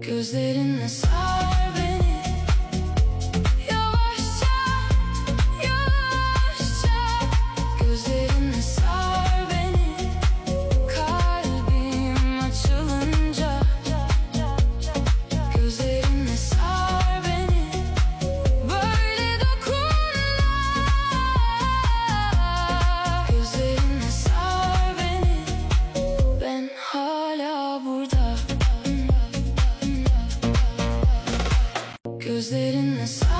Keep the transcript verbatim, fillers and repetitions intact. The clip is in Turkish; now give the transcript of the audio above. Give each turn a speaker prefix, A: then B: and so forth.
A: Gözlerinle sar beni, yavaşça, yavaşça. Gözlerinle sar beni, kalbim açılınca. Gözlerinle sar beni, böyle dokunma. Gözlerinle sar beni, ben hala burada. Gözlerinle sar